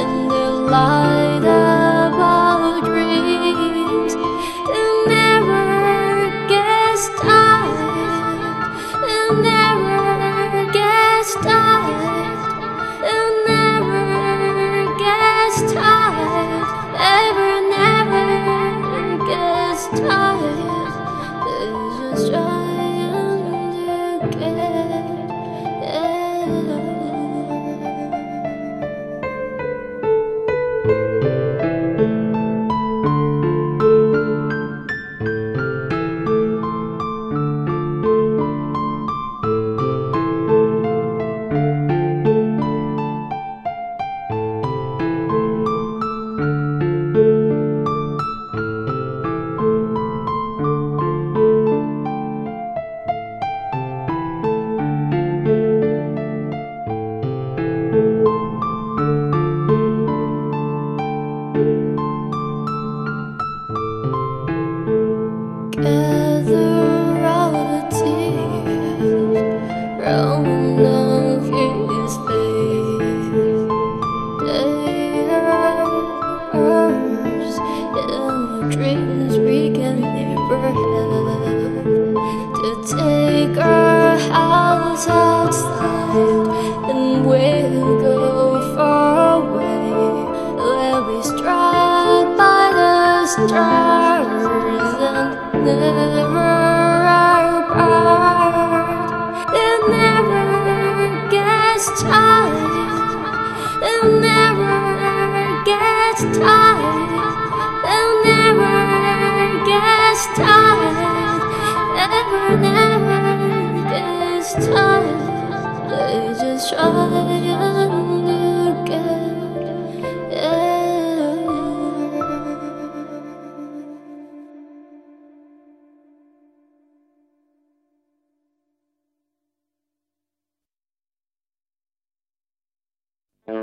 in the light of our dreams. It never gets tired. It never gets tired. It never gets tired. Ever, never gets tired. It's just trying to get it over. Gather all the tears rolling down his face. They are ours in the dreams we can never have. To take our house outside and we'll go far away. We'll be struck by the stars and never